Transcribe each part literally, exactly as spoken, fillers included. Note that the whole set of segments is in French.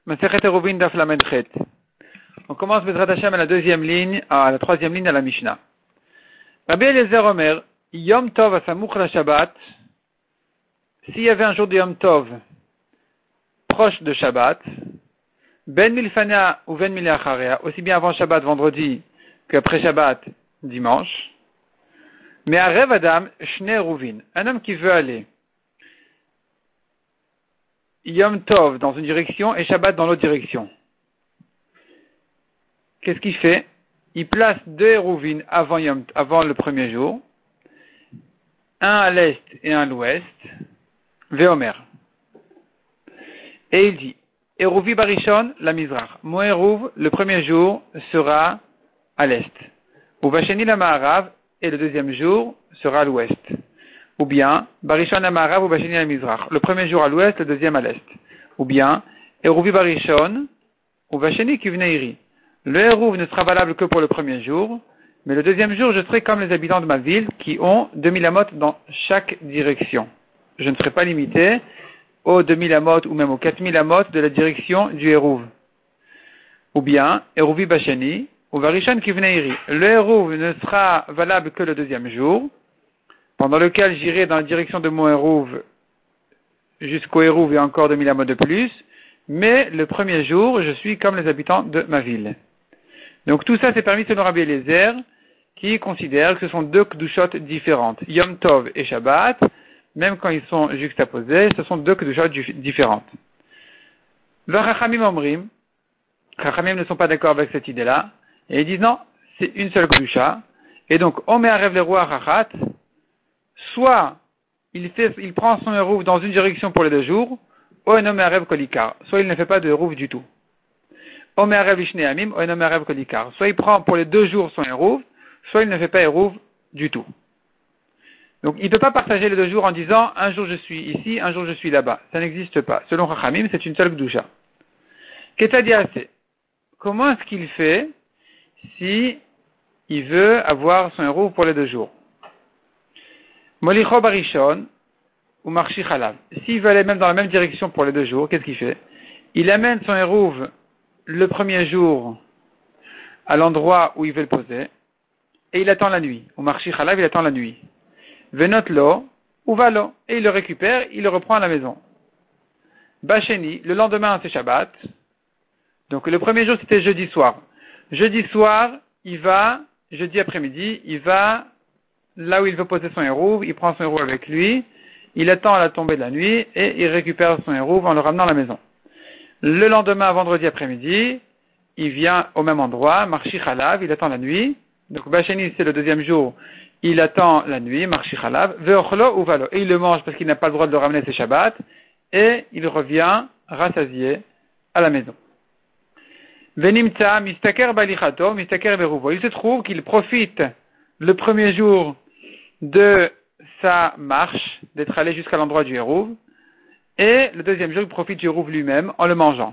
Masechet Eruvin Daf Lamed Chet. On commence Bezrat Hashem à la deuxième ligne, à la troisième ligne à la Mishnah. Rabbi Eliezer Omer, Yom Tov Asamuch la Shabbat. S'il y avait un jour de Yom Tov proche de Shabbat, Ben Milfana ou Ben Milacharea, aussi bien avant Shabbat vendredi qu'après Shabbat dimanche. Mais à Rev Adam Shne Eruvin, un homme qui veut aller Yom Tov dans une direction et Shabbat dans l'autre direction. Qu'est-ce qu'il fait? Il place deux Eruvin avant, Yom, avant le premier jour, un à l'est et un à l'ouest, Veomer. Et il dit, Eruvi Barishon, la Mizrach. Mon Eruv, le premier jour, sera à l'est. Ou Vasheni la Maharav, et le deuxième jour sera à l'ouest. Ou bien, Barishon la Maharav ou Vasheni la Mizrach. Le premier jour à l'ouest, le deuxième à l'est. Ou bien, Eruvi Barishon ou Vasheni Kivneiri. Le Eruv ne sera valable que pour le premier jour, mais le deuxième jour, je serai comme les habitants de ma ville qui ont deux mille amot dans chaque direction. Je ne serai pas limité aux deux mille amot ou même aux quatre mille amot de la direction du Eruv. Ou bien, Eruvi Basheni ou Varishon Kivneiri. Le Eruv ne sera valable que le deuxième jour, pendant lequel j'irai dans la direction de mon Eruv jusqu'au Eruv et encore deux mille amot de plus, mais le premier jour, je suis comme les habitants de ma ville. Donc tout ça, c'est permis selon Rabbi Eliezer, qui considère que ce sont deux Kedushot différentes. Yom Tov et Shabbat, même quand ils sont juxtaposés, ce sont deux Kedushot différentes. V'Chachamim Omrim, Chachamim ne sont pas d'accord avec cette idée-là, et ils disent non, c'est une seule Kedusha, et donc, Omer Arev le roi Rachat, soit il fait, il prend son Eruv dans une direction pour les deux jours, ou un Omer Arev Kolikar, soit il ne fait pas de Eruv du tout. Omer Arev Ishne Amim, ou un Omer Arev Kolikar, soit il prend pour les deux jours son Eruv, soit il ne fait pas Eruv du tout. Donc, il ne peut pas partager les deux jours en disant, un jour je suis ici, un jour je suis là-bas. Ça n'existe pas. Selon Chachamim, c'est une seule Kedusha. Ketadiase. Comment est-ce qu'il fait si il veut avoir son Eruv pour les deux jours? Molicho Barishon ou Marchi Chalav. S'il veut aller même dans la même direction pour les deux jours, qu'est-ce qu'il fait? Il amène son Eruv le premier jour à l'endroit où il veut le poser, et il attend la nuit. Ou Marchi Chalav, il attend la nuit. Venot-lo, ou va-lo, et il le récupère, il le reprend à la maison. Bacheni, le lendemain c'est Shabbat. Donc le premier jour c'était jeudi soir. Jeudi soir, il va, jeudi après-midi, il va là où il veut poser son Eruv, il prend son Eruv avec lui, il attend à la tombée de la nuit, et il récupère son Eruv en le ramenant à la maison. Le lendemain, vendredi après-midi, il vient au même endroit, Marchi Chalav, il attend la nuit. Donc Bacheni c'est le deuxième jour, il attend la nuit, Marchi Chalav, Veochlo ou Valo, et il le mange parce qu'il n'a pas le droit de le ramener, c'est Shabbat, et il revient rassasié à la maison. Venimta, mistaker balichato, mistaker beruvo. Il se trouve qu'il profite le premier jour de sa marche, d'être allé jusqu'à l'endroit du Eruv, et le deuxième jour, il profite du Eruv lui-même en le mangeant.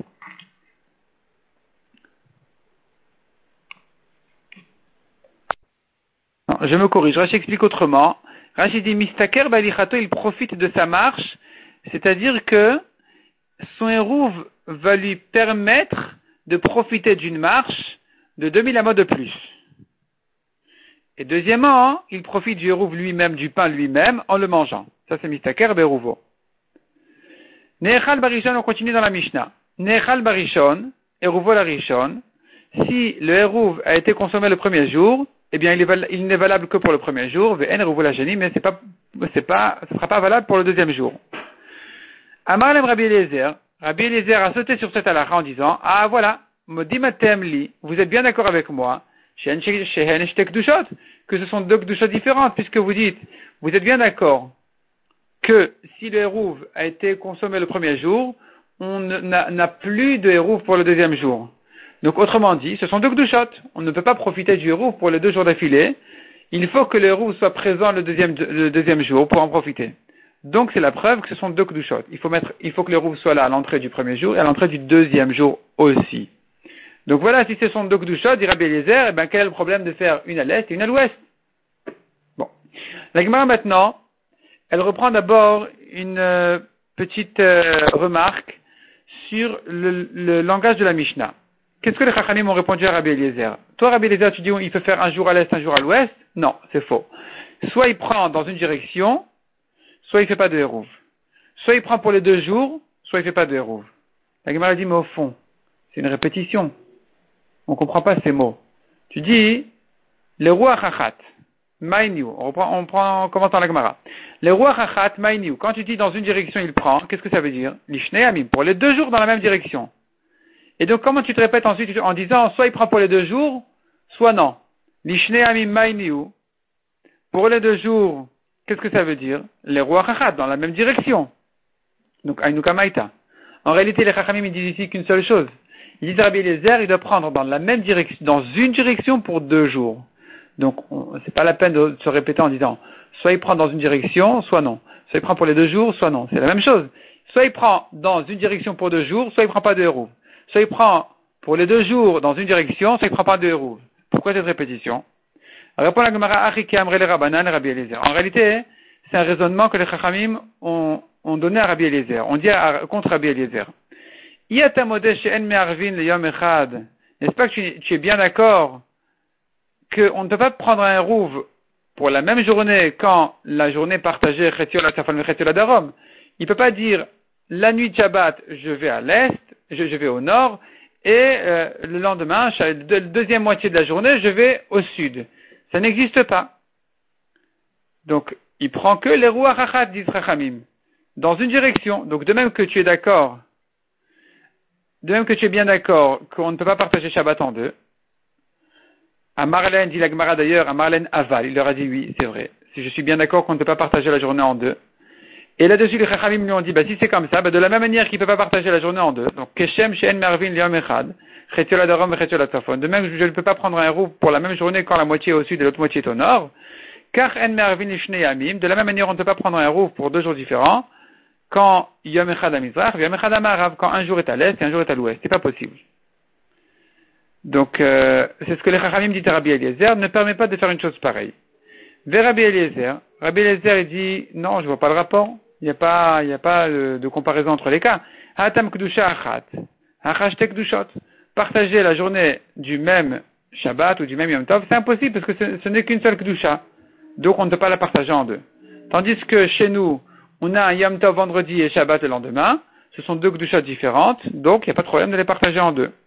Non, je me corrige, Rashi explique autrement. Rashi dit, mistaker balichato, il profite de sa marche, c'est-à-dire que son Eruv va lui permettre de profiter d'une marche de deux mille amot de plus. Et deuxièmement, il profite du Eruv lui-même, du pain lui-même, en le mangeant. Ça, c'est mistaker beruvo. Nechal barishon, on continue dans la Mishnah. Nechal barishon, Eruvo la rishon. Si le Eruv a été consommé le premier jour, eh bien, il, est val- il n'est valable que pour le premier jour. Ve'en Eruvo la sheni, mais c'est pas, c'est pas, ce sera pas valable pour le deuxième jour. Amar lem Rabbi Eliezer. Rabbi Eliezer a sauté sur cette halakha en disant, ah voilà, modimatem li, vous êtes bien d'accord avec moi, que ce sont deux Kedushot différentes, puisque vous dites, vous êtes bien d'accord que si le Eruv a été consommé le premier jour, on n'a, n'a plus de Eruv pour le deuxième jour. Donc autrement dit, ce sont deux Kedushot. On ne peut pas profiter du Eruv pour les deux jours d'affilée. Il faut que le Eruv soit présent le deuxième, le deuxième jour pour en profiter. Donc c'est la preuve que ce sont deux Kedushot. Il faut mettre, il faut que le Eruv soit là à l'entrée du premier jour et à l'entrée du deuxième jour aussi. Donc voilà, si ce sont deux Kedushot, dit Rabbi Eliezer, eh ben quel est le problème de faire une à l'est et une à l'ouest? Bon. La Gemara maintenant, elle reprend d'abord une euh, petite euh, remarque sur le, le langage de la Mishnah. Qu'est-ce que les Chachamim ont répondu à Rabbi Eliezer? Toi, Rabbi Eliezer, tu dis il peut faire un jour à l'est, un jour à l'ouest? Non, c'est faux. Soit il prend dans une direction, soit il fait pas de Hérouv. Soit il prend pour les deux jours, soit il fait pas de Hérouv. La Gemara dit, mais au fond, c'est une répétition. On comprend pas ces mots. Tu dis, le roi Chachat, Maïniu. On reprend, on prend en commentant la Gemara. Le roi Chachat, Maïniu. Quand tu dis dans une direction, il prend, qu'est-ce que ça veut dire? Lishne Amim. Pour les deux jours dans la même direction. Et donc, comment tu te répètes ensuite en disant, soit il prend pour les deux jours, soit non. Lishne Amim Maïniu. Pour les deux jours, qu'est-ce que ça veut dire? Les rois Chachat, dans la même direction. Donc, Aïnuka Maïta. En réalité, les Chachamim, ils disent ici qu'une seule chose. Ils disent Rabbi Eliezer, il doit prendre dans la même direction, dans une direction pour deux jours. Donc, on, c'est pas la peine de se répéter en disant, soit il prend dans une direction, soit non. Soit il prend pour les deux jours, soit non. C'est la même chose. Soit il prend dans une direction pour deux jours, soit il prend pas de hérouv. Soit il prend pour les deux jours dans une direction, soit il prend pas de hérouv. Pourquoi cette répétition? Répond la Gemara, Achike Amre le Rabbanan, Rabbi Eliezer. En réalité, c'est un raisonnement que les Chachamim ont, ont donné à Rabbi Eliezer. On dit à, contre Rabbi Eliezer. N'est-ce pas que tu, tu es bien d'accord qu'on ne peut pas prendre un rouv pour la même journée quand la journée partagée Chetiola Safal Chetiola Darom. Il ne peut pas dire la nuit de Shabbat je vais à l'est, je, je vais au nord et euh, le lendemain, la deuxième moitié de la journée, je vais au sud. Ça n'existe pas. Donc, il prend que les rouah rachat disent Chachamim dans une direction. Donc, de même que tu es d'accord De même que tu es bien d'accord qu'on ne peut pas partager Shabbat en deux. À Marlène, dit la Gemara d'ailleurs, à Marlène Aval, il leur a dit oui, c'est vrai. Si je suis bien d'accord qu'on ne peut pas partager la journée en deux. Et là-dessus, les Chachamim lui ont dit, bah, si c'est comme ça, bah, de la même manière qu'il ne peut pas partager la journée en deux. Donc, Keshem, She'en, Mervin, Liam, Echad, Chetiola Darom, et Chetiola Tafon. De même que je ne peux pas prendre un roux pour la même journée quand la moitié est au sud et l'autre moitié est au nord. Car En Mervin, Lishne Yamim. De la même manière, on ne peut pas prendre un roux pour deux jours différents. Quand Yom Echad à Mizrach, Yom Echad à Marav, quand un jour est à l'est et un jour est à l'ouest. C'est pas possible. Donc, euh, c'est ce que les Chachamim dit à Rabbi Eliezer, ne permet pas de faire une chose pareille. Vers Rabbi Eliezer, Rabbi Eliezer, il dit, non, je vois pas le rapport. Il n'y a pas, il n'y a pas de, de comparaison entre les cas. Hatam Kedusha Achat, Hachashte Kedushot. Partager la journée du même Shabbat ou du même Yom Tov, c'est impossible parce que ce, ce n'est qu'une seule Kedusha. Donc, on ne peut pas la partager en deux. Tandis que chez nous, on a un Yom Tov vendredi et Shabbat le lendemain. Ce sont deux Kedushot différentes, donc il n'y a pas de problème de les partager en deux.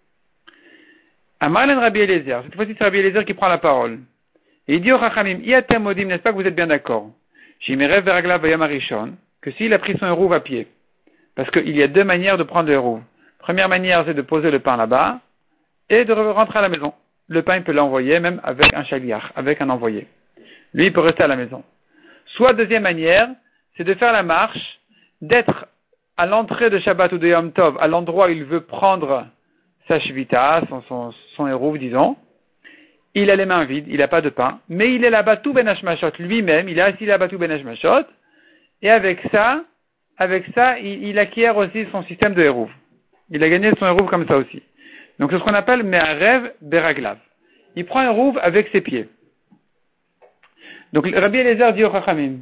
Amarlen Rabbi Eliezer, cette fois-ci c'est Rabbi Eliezer qui prend la parole. Et il dit au Chachamim, Iatem Modim, n'est-ce pas que vous êtes bien d'accord? Shimerev Veragla Vayam Arishon, que s'il a pris son hérouv à pied. Parce qu'il y a deux manières de prendre le hérouv. Première manière, c'est de poser le pain là-bas et de rentrer à la maison. Le pain, il peut l'envoyer même avec un shaliach, avec un envoyé. Lui, il peut rester à la maison. Soit deuxième manière, c'est de faire la marche, d'être à l'entrée de Shabbat ou de Yom Tov, à l'endroit où il veut prendre sa shvita, son, son, son hérouv, disons. Il a les mains vides, il n'a pas de pain, mais il est là-bas tout ben hashmashot lui-même, il est assis là-bas tout ben hashmashot, et avec ça, avec ça, il, il acquiert aussi son système de hérouv. Il a gagné son hérouv comme ça aussi. Donc c'est ce qu'on appelle me'arev beraglav. Il prend un hérouv avec ses pieds. Donc Rabbi Eliezer dit au Chachamim,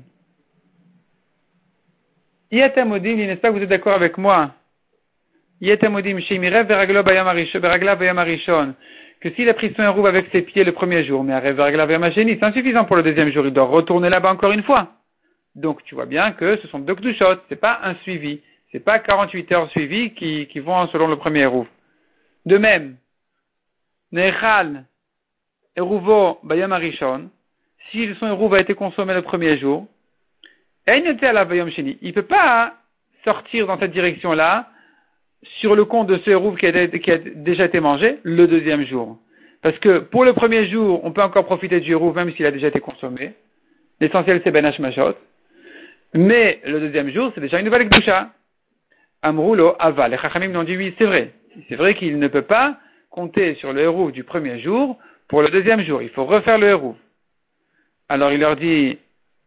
Yatamodim, n'est-ce pas que vous êtes d'accord avec moi? Yatamodim, Shemirev Veraglav Bayam Arishon, que s'il a pris son hérouv avec ses pieds le premier jour, mais Arev Veraglav Bayam Asheni, c'est insuffisant pour le deuxième jour, il doit retourner là-bas encore une fois. Donc tu vois bien que ce sont deux kdushot, c'est pas un suivi, c'est pas quarante-huit heures suivies qui, qui vont selon le premier hérouv. De même, Nechal Hérouvo Bayam Arishon, si son hérouv a été consommé le premier jour, il ne peut pas sortir dans cette direction-là sur le compte de ce hérouv qui a, qui a déjà été mangé le deuxième jour. Parce que pour le premier jour, on peut encore profiter du hérouv même s'il a déjà été consommé. L'essentiel, c'est ben hashmashot. Mais le deuxième jour, c'est déjà une nouvelle kdusha. Amroulo aval. Les chachamim l'ont dit oui, c'est vrai. C'est vrai qu'il ne peut pas compter sur le hérouv du premier jour pour le deuxième jour. Il faut refaire le hérouv. Alors il leur dit,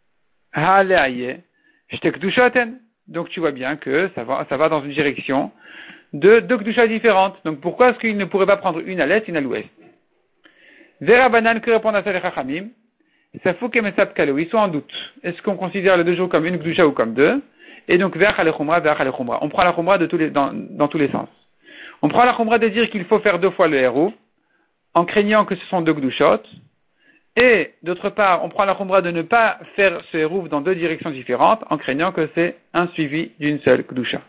donc tu vois bien que ça va, ça va dans une direction de deux kdusha différentes. Donc pourquoi est-ce qu'il ne pourrait pas prendre une à l'est et une à l'ouest? Vera Banan, que répondent à ça les chachamim? Ça faut que Mesap Kalo, ils sont en doute. Est-ce qu'on considère les deux jours comme une kdusha ou comme deux? Et donc, vers le khumra, vers le khumra. On prend la khumra de tous les, dans, dans tous les sens. On prend la khumra de dire qu'il faut faire deux fois le hérouv, en craignant que ce sont deux gdushot. Et, d'autre part, on prend la khumra de ne pas faire ce hérouv dans deux directions différentes, en craignant que c'est un suivi d'une seule gdusha.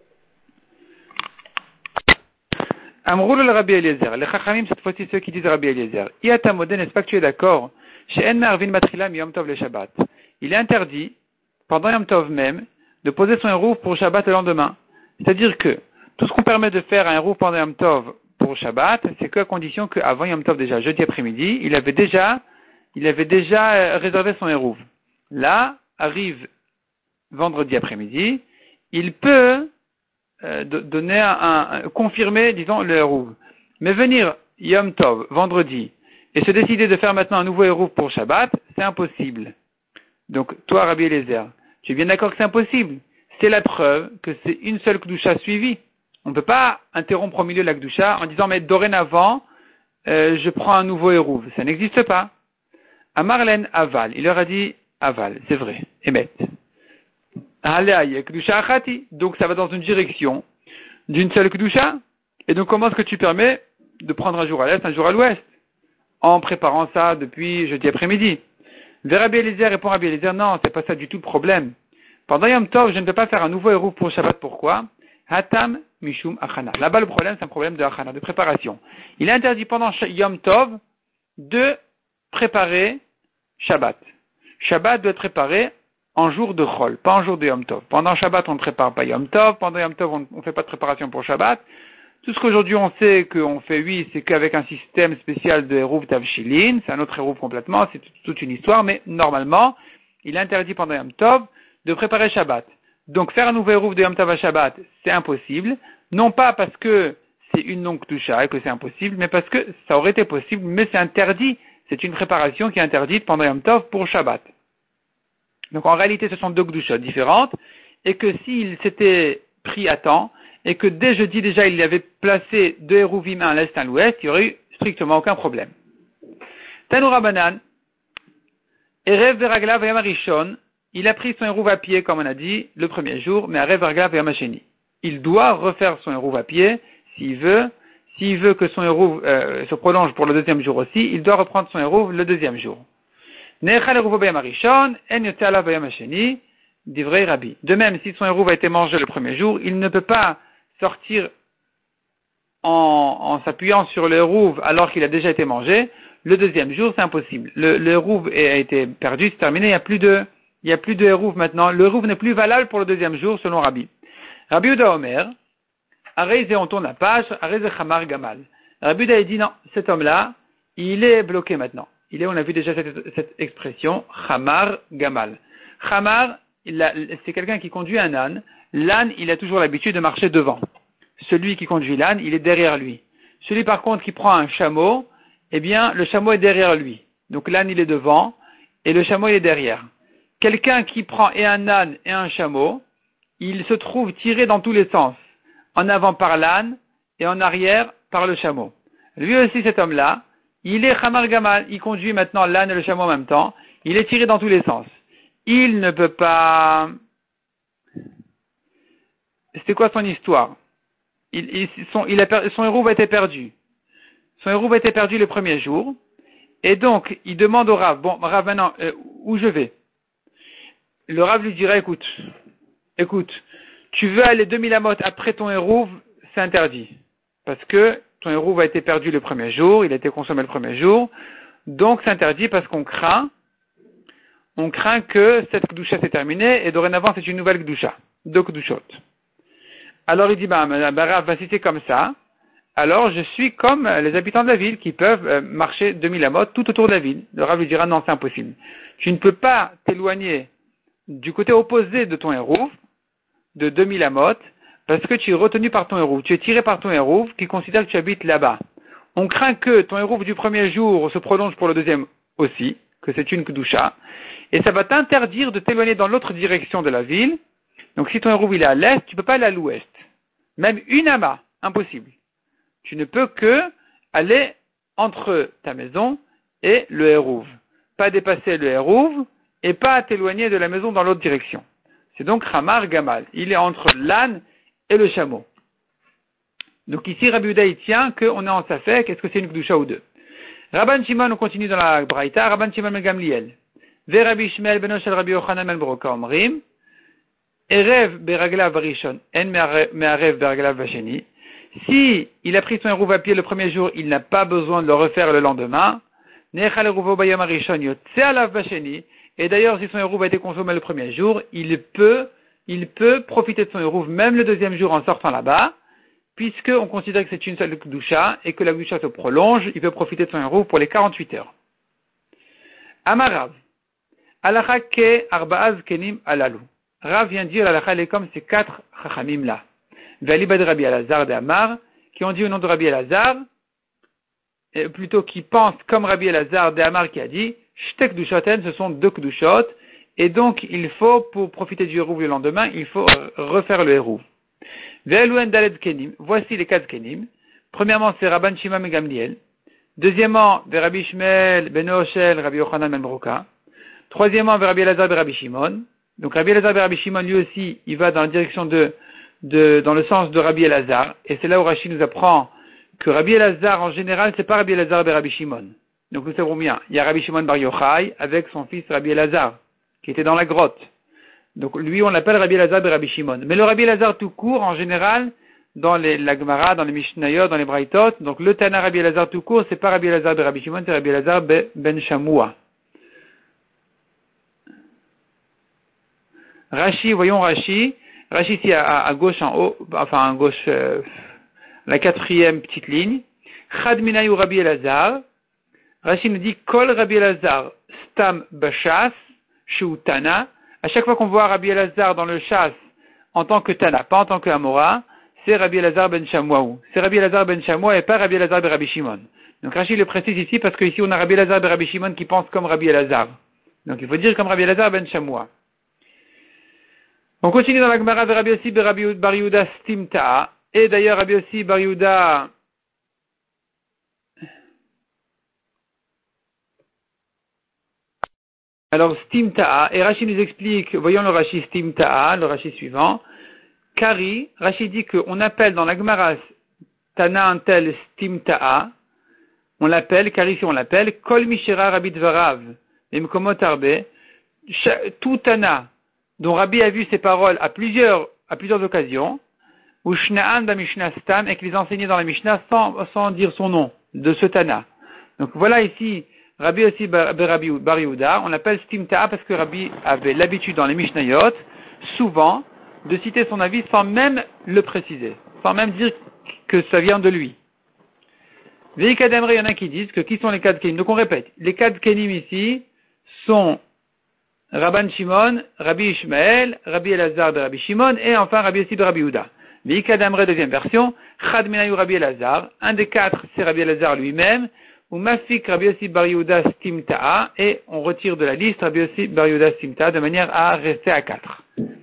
Amroul le Rabbi Eliezer. Les Chachamim, cette fois-ci, ceux qui disent Rabbi Eliezer. Iatamodé, n'est-ce pas que tu es d'accord? Chez En Marvin Matrilam Yom Tov le Shabbat. Il est interdit, pendant Yom Tov même, de poser son hérouv pour Shabbat le lendemain. C'est-à-dire que, tout ce qu'on permet de faire à un hérouv pendant Yom Tov pour Shabbat, c'est qu'à condition qu'avant Yom Tov déjà, jeudi après-midi, il avait déjà, il avait déjà réservé son hérouv. Là, arrive vendredi après-midi, il peut Euh, donner un, un, confirmer, disons, le hérouv. Mais venir Yom Tov, vendredi, et se décider de faire maintenant un nouveau hérouv pour Shabbat, c'est impossible. Donc, toi, Rabbi Eliezer, tu es bien d'accord que c'est impossible. C'est la preuve que c'est une seule Kedusha suivie. On ne peut pas interrompre au milieu de la Kedusha en disant, mais dorénavant, euh, je prends un nouveau hérouv. Ça n'existe pas. À Marlène Aval, il leur a dit Aval, c'est vrai, Emet. Donc ça va dans une direction d'une seule kedusha. Et donc comment est-ce que tu permets de prendre un jour à l'est, un jour à l'ouest, en préparant ça depuis jeudi après-midi? Vers Rabbi Eliezer répond Rabbi Eliezer, non, c'est pas ça du tout le problème. Pendant Yom Tov, je ne peux pas faire un nouveau hérouv pour Shabbat. Pourquoi? Hatam mishum achana. Là-bas le problème, c'est un problème de achana, de préparation. Il est interdit pendant Yom Tov de préparer Shabbat. Shabbat doit être préparé en jour de Chol, pas en jour de Yom Tov. Pendant Shabbat, on ne prépare pas Yom Tov. Pendant Yom Tov, on ne fait pas de préparation pour Shabbat. Tout ce qu'aujourd'hui on sait qu'on fait, oui, c'est qu'avec un système spécial de Hérouv Tavshilin, c'est un autre Hérouv complètement, c'est toute une histoire, mais normalement, il est interdit pendant Yom Tov de préparer Shabbat. Donc faire un nouveau Hérouv de Yom Tov à Shabbat, c'est impossible. Non pas parce que c'est une non-kedusha et que c'est impossible, mais parce que ça aurait été possible, mais c'est interdit. C'est une préparation qui est interdite pendant Yom Tov pour Shabbat. Donc en réalité, ce sont deux gdushot différentes, et que s'il s'était pris à temps, et que dès jeudi déjà il y avait placé deux hérouvim à l'est et à l'ouest, il n'y aurait eu strictement aucun problème. Tanoura Banan, Erev Veragla Vayam Arishon, il a pris son hérouv à pied, comme on a dit, le premier jour, mais Erev Veragla Vayam Hasheni. Il doit refaire son hérouv à pied, s'il veut, s'il veut que son hérouv euh, se prolonge pour le deuxième jour aussi, il doit reprendre son hérouv le deuxième jour. De même, si son hérouv a été mangé le premier jour, il ne peut pas sortir en, en s'appuyant sur le hérouv alors qu'il a déjà été mangé. Le deuxième jour, c'est impossible. Le, le hérouv a été perdu, c'est terminé, il n'y a plus de, il n'y a plus de hérouv maintenant. Le hérouv n'est plus valable pour le deuxième jour, selon Rabbi. Rabbi Uda Omer, Areze, on tourne la page, Areze Chamar Gamal. Rabbi Uda a dit non, cet homme-là, il est bloqué maintenant. Il est, on a vu déjà cette, cette expression, Chamar Gamal. Chamar, il a, c'est quelqu'un qui conduit un âne. L'âne, il a toujours l'habitude de marcher devant. Celui qui conduit l'âne, il est derrière lui. Celui par contre qui prend un chameau, eh bien, le chameau est derrière lui. Donc l'âne, il est devant, et le chameau, il est derrière. Quelqu'un qui prend et un âne et un chameau, il se trouve tiré dans tous les sens. En avant par l'âne, et en arrière par le chameau. Lui aussi, cet homme-là, il est Chamar Gamal, il conduit maintenant l'âne et le chameau en même temps, il est tiré dans tous les sens. Il ne peut pas... C'était quoi son histoire? il, il, son, il a per... son hérouv a été perdu. Son hérouv a été perdu le premier jour, et donc il demande au Rav, bon Rav maintenant, euh, où je vais? Le Rav lui dira, écoute, écoute, tu veux aller deux mille amot après ton hérouv, c'est interdit. Parce que ton hérouv a été perdu le premier jour, il a été consommé le premier jour, donc c'est interdit parce qu'on craint, on craint que cette kedusha s'est terminée, et dorénavant c'est une nouvelle kedusha, deux kedushot. Alors il dit, bah, bah, bah, si c'est comme ça, alors je suis comme les habitants de la ville qui peuvent euh, marcher deux mille amot tout autour de la ville. Le Rav lui dira, non, c'est impossible. Tu ne peux pas t'éloigner du côté opposé de ton hérouv, de deux mille amot, parce que tu es retenu par ton hérouv, tu es tiré par ton hérouv qui considère que tu habites là-bas. On craint que ton hérouv du premier jour se prolonge pour le deuxième aussi, que c'est une kedusha, et ça va t'interdire de t'éloigner dans l'autre direction de la ville. Donc si ton hérouv il est à l'est, tu ne peux pas aller à l'ouest. Même une ama, impossible. Tu ne peux que aller entre ta maison et le hérouv. Pas dépasser le hérouv et pas t'éloigner de la maison dans l'autre direction. C'est donc Hamar Gamal. Il est entre l'âne et le chameau. Donc ici, Rabbi Yehuda, il tient qu'on est en Safek, est-ce que c'est une Kedusha ou deux? Rabban Shimon, on continue dans la Braïta, Rabban Shimon ben Gamliel. Ve Rabbi Shmuel ben Oshel Rabbi Yochanan ben Broka Omrim. Erev beraglav varishon, en me'arev beraglav vasheni. Si il a pris son eruv à pied le premier jour, il n'a pas besoin de le refaire le lendemain. Nechal eruvo bayom arishon yotze alav vasheni. Et d'ailleurs, si son eruv a été consommé le premier jour, il peut, il peut profiter de son eruv même le deuxième jour en sortant là-bas, puisque on considère que c'est une seule kedusha et que la kedusha se prolonge, il peut profiter de son eruv pour les quarante-huit heures. Amarav. Alacha ke arba'az kenim alalu. Rav vient dire l'alacha elle est comme ces quatre chachamim là. Valibad Rabbi Elazar de Amar, qui ont dit au nom de Rabbi Elazar, et plutôt qui pensent comme Rabbi Elazar de Amar qui a dit, shtek dushoten, ce sont deux kedushot, et donc il faut, pour profiter du hérouv le lendemain, il faut refaire le hérouv. Ve'eluen daled kenim, voici les quatre kenim. Premièrement, c'est Rabban Shimon ben Gamliel. Deuxièmement, Rabbi Shmuel ben Oshel, Rabbi Yochanan ben Broka. Troisièmement, Rabbi Elazar ben Rabbi Shimon. Donc Rabbi Elazar ben Rabbi Shimon, lui aussi, il va dans la direction de, de, dans le sens de Rabbi Elazar. Et c'est là où Rashi nous apprend que Rabbi Elazar, en général, c'est pas Rabbi Elazar ben Rabbi Shimon. Donc nous savons bien, il y a Rabbi Shimon bar Yochai avec son fils Rabbi Elazar, qui était dans la grotte. Donc lui, on l'appelle Rabbi Elazar ben Rabbi Shimon. Mais le Rabbi Elazar tout court, en général, dans les, la Gemara, dans les Mishnayot, dans les Braïtot, donc le Tana Rabbi Elazar tout court, c'est pas Rabbi Elazar ben Rabbi Shimon, c'est Rabbi Elazar ben Shamoua. Rashi, voyons Rashi. Rashi ici à, à gauche en haut, enfin à gauche, euh, la quatrième petite ligne. Chad minayu Rabbi Elazar. Rashi nous dit Kol Rabbi Elazar stam bashas shu Tana. À chaque fois qu'on voit Rabbi Elazar dans le chasse en tant que Tana, pas en tant que Amora, c'est Rabbi Elazar ben Shamuaou. C'est Rabbi Elazar ben Shamoua et pas Rabbi Elazar ben Rabbi Shimon. Donc Rashi le précise ici parce qu'ici on a Rabbi Elazar ben Rabbi Shimon qui pense comme Rabbi Elazar. Donc il faut dire comme Rabbi Elazar ben Shamoua. On continue dans la Gemara de Rabbi Yossi bar Yehuda Stimta. Et d'ailleurs, Rabbi Yossi bar Yehuda alors Stimta, et Rashi nous explique, voyons le Rashi Stimta, le Rashi suivant. Kari, Rashi dit qu'on appelle dans la Gemara Tana un tel Stimta, on l'appelle, Kari si on l'appelle, Kol Mishera Rabbi Dvarav, Emkomot Arbe, tout Tana, dont Rabbi a vu ces paroles à plusieurs, à plusieurs occasions, ou Shna'an da Mishnah Stam, et qu'il les enseignait dans la Mishnah sans, sans dire son nom, de ce Tana. Donc voilà ici, Rabbi aussi bar Yehuda, on l'appelle Stimta parce que Rabbi avait l'habitude dans les Mishnayot, souvent, de citer son avis sans même le préciser, sans même dire que ça vient de lui. Veikademre, il y en a qui disent que qui sont les quatre Kenim. Donc on répète, les quatre Kenim ici sont Rabban Shimon, Rabbi Ishmael, Rabbi Elazar de Rabbi Shimon, et enfin Rabbi Yossi de Rabbi Yehuda. Veika Damre, deuxième version, Chad Minayu Rabbi Elazar, un des quatre c'est Rabbi Elazar lui-même, ou Mafik Rabbi Yossi bar Yehuda Stimta, et on retire de la liste Rabbi Yossi bar Yehuda Stimta de manière à rester à quatre.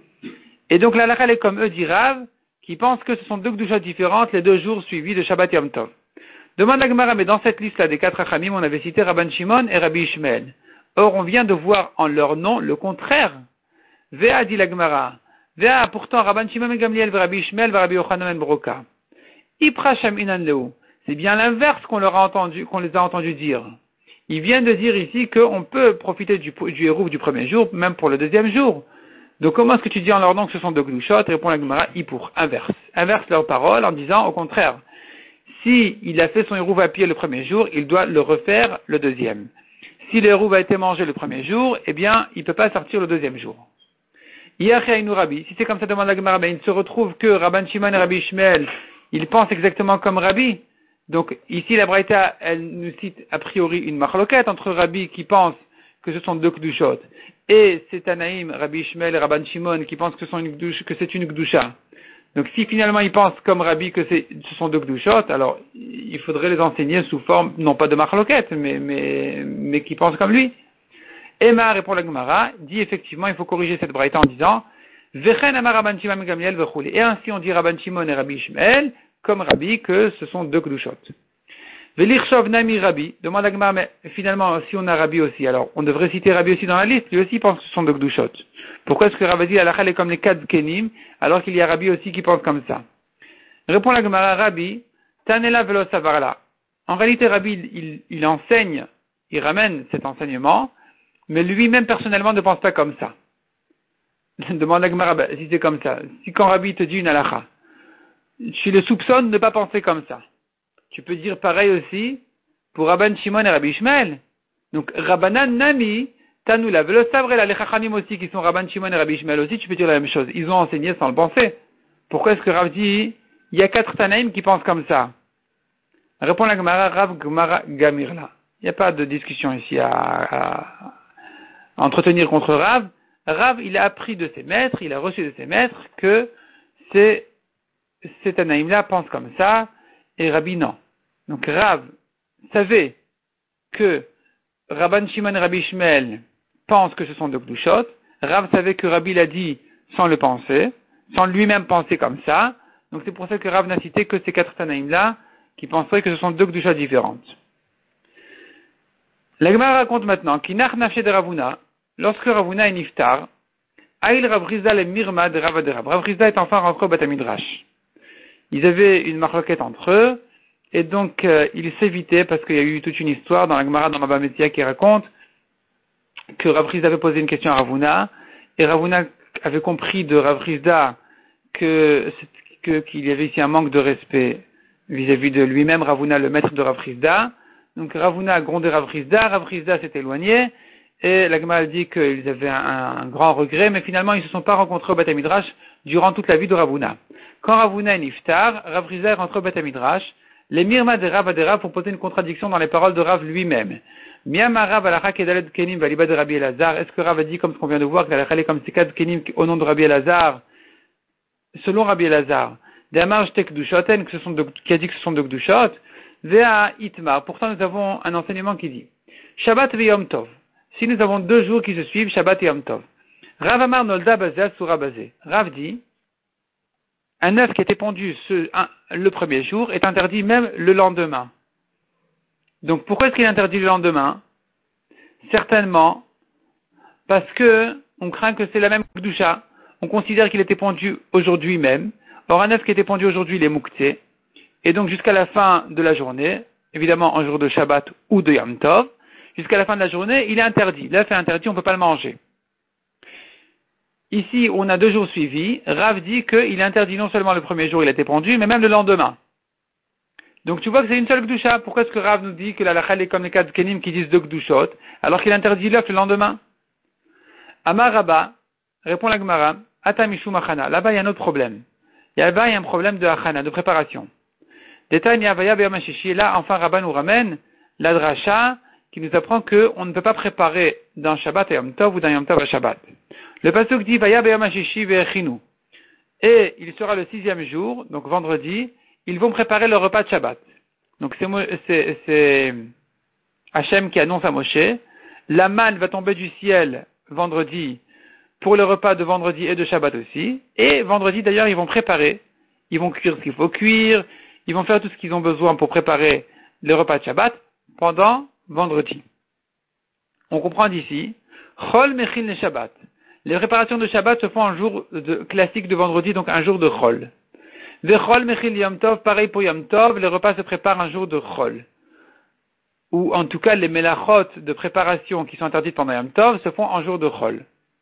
Et donc la halakha est comme eux dit Rav, qui pense que ce sont deux kedushot différentes les deux jours suivis de Shabbat Yom Tov. Demande la Gemara, mais dans cette liste-là des quatre Achamim, on avait cité Rabban Shimon et Rabbi Ishmael. Or, on vient de voir en leur nom le contraire. Vea dit la Gemara. Vea, pourtant, Rabban Shimon ben Gamliel, Rabbi Ishmael, Rabbi Yochanan ben Broka. Iprasham inan leu. C'est bien l'inverse qu'on leur a entendu, qu'on les a entendus dire. Ils viennent de dire ici qu'on peut profiter du, du hérouv du premier jour, même pour le deuxième jour. Donc, comment est-ce que tu dis en leur nom que ce sont deux kedushot? Répond la Gemara, Ipour. Inverse. Inverse leur parole en disant, au contraire, si il a fait son hérouv à pied le premier jour, il doit le refaire le deuxième. Si le hérouv a été mangé le premier jour, eh bien, il ne peut pas sortir le deuxième jour. Yachainu Rabbi, si c'est comme ça demande la Gemara, ben, il se retrouve que Rabban Shimon et Rabbi Ishmael, ils pensent exactement comme Rabbi. Donc, ici, la Braïta, elle nous cite a priori une marloquette entre Rabbi qui pense que ce sont deux kedushot, et c'est Tanaïm, Rabbi Ishmael et Rabban Shimon qui pensent que, sont une kdush, que c'est une kedusha. Donc, si finalement ils pensent comme Rabbi que c'est, ce sont deux kedushot, alors il faudrait les enseigner sous forme, non pas de marloquette, mais, mais, mais qui pensent comme lui. Emma répond la Gemara, dit effectivement, il faut corriger cette braïta en disant, Vechen amar Rabban Shimon ben Gamliel vechuli. Et ainsi on dit Rabban Shimon et Rabbi Ishmael, comme Rabbi, que ce sont deux kedushot. Velirshov Nami Rabbi, demande à Gemara, mais finalement, si on a Rabbi aussi, alors on devrait citer Rabbi aussi dans la liste, lui aussi pense que ce sont de Gdushot. Pourquoi est-ce que Rav a dit Halakha est comme les quatre Kenim, alors qu'il y a Rabbi aussi qui pense comme ça? Répond la Gemara, Rabbi, Tanela Velo Savarla. En réalité, Rabbi, il, il, il enseigne, il ramène cet enseignement, mais lui-même personnellement ne pense pas comme ça. Demande la Gemara, bah, si c'est comme ça, si quand Rabbi te dit une halakha, tu le soupçonnes de ne pas penser comme ça. Tu peux dire pareil aussi pour Rabban Shimon et Rabbi Ishmael. Donc, Rabbanan Nami, Tanoula, Velo Savrela, les Chachamim aussi, qui sont Rabban Shimon et Rabbi Ishmael aussi, tu peux dire la même chose. Ils ont enseigné sans le penser. Pourquoi est-ce que Rav dit, il y a quatre Tanaïm qui pensent comme ça? Répond la Gemara, Rav Gemara Gamirla. Il n'y a pas de discussion ici à, à, à entretenir contre Rav. Rav, il a appris de ses maîtres, il a reçu de ses maîtres que ces, ces Tanaïm-là pensent comme ça, et Rabbi non. Donc Rav savait que Rabban Shimon et Rabbi Ishmael pensent que ce sont de Gdushot. Rav savait que Rabbi l'a dit sans le penser, sans lui-même penser comme ça. Donc c'est pour ça que Rav n'a cité que ces quatre Tanaïm-là, qui penseraient que ce sont deux Gdushot différentes. La Gemara raconte maintenant, Kinach nafshe de Ravuna, lorsque Ravuna est niftar, Aïl Rav Rizda le mirma de Rav de Rav. Rav Rizda est enfin rentré au Beth Midrash. Ils avaient une marloquette entre eux, et donc euh, ils s'évitaient parce qu'il y a eu toute une histoire dans la Gemara, dans Baba Metzia qui raconte que Rav Rizda avait posé une question à Ravuna, et Ravuna avait compris de Rav Rizda que, que, qu'il y avait ici un manque de respect vis-à-vis de lui-même, Ravuna, le maître de Rav Rizda. Donc Ravuna a grondé Rav Rizda, Rav Rizda s'est éloigné, et la Gemara dit qu'ils avaient un, un grand regret, mais finalement ils ne se sont pas rencontrés au Beth Midrash durant toute la vie de Ravuna. Quand Ravuna est niftar, Rav Rizda est rentré au Beth Midrash, les mirma de Rav Adera pour poser une contradiction dans les paroles de Rav lui-même. Miyama Rav alakha kedaled kenim valiba de Rabbi Elazar. Est-ce que Rav a dit, comme ce qu'on vient de voir, que l'alakha est comme ces quatre kenim au nom de Rabbi Elazar, selon Rabbi Elazar, d'Amar Shtek Dushoten, que ce sont de, qui a dit que ce sont de Gdushot, Vea Itmar. Pourtant, nous avons un enseignement qui dit Shabbat ve Yom Tov. Si nous avons deux jours qui se suivent, Shabbat et Yom Tov. Rav Amar Nolda Bazé Sura Bazé. Rav dit un œuf qui était pondu ce, un, le premier jour est interdit même le lendemain. Donc, pourquoi est-ce qu'il est interdit le lendemain? Certainement parce que on craint que c'est la même Gdusha. On considère qu'il était pondu aujourd'hui même. Or, un œuf qui était pondu aujourd'hui, il est mouktsé. Et donc, jusqu'à la fin de la journée, évidemment, en jour de Shabbat ou de Yom Tov, jusqu'à la fin de la journée, il est interdit. L'œuf est interdit, on ne peut pas le manger. Ici, on a deux jours suivis. Rav dit qu'il est interdit non seulement le premier jour, il a été pondu, mais même le lendemain. Donc, tu vois que c'est une seule Gdusha. Pourquoi est-ce que Rav nous dit que la halakha est comme les quatre kenim qui disent deux Gdushot, alors qu'il interdit l'œuf le lendemain? Amar Rabba, répond la Gemara, Ata Mishum Achana. Là-bas, il y a un autre problème. Là-bas, il y a un problème de Achana, de préparation. Détail Niavaya Beyam Hashishi. Là, enfin, Rabba nous ramène la dracha qui nous apprend qu'on ne peut pas préparer d'un Shabbat à Yom Tov ou d'un Yom Tov à Shabbat. Le pasuk dit Vaya Beyam Hashishi ve'echinu. Et il sera le sixième jour, donc vendredi, ils vont préparer le repas de Shabbat. Donc c'est, c'est, c'est Hachem qui annonce à Moshe, la manne va tomber du ciel vendredi pour le repas de vendredi et de Shabbat aussi. Et vendredi d'ailleurs ils vont préparer, ils vont cuire ce qu'il faut cuire, ils vont faire tout ce qu'ils ont besoin pour préparer le repas de Shabbat pendant vendredi. On comprend d'ici, Chol Mechil le Shabbat. Les préparations de Shabbat se font un jour de, classique de vendredi, donc un jour de Chol. Vechol Mechil Yom Tov, pareil pour Yom Tov, les repas se préparent un jour de Chol. Ou en tout cas, les melachot de préparation qui sont interdites pendant Yom Tov se font en jour de Chol.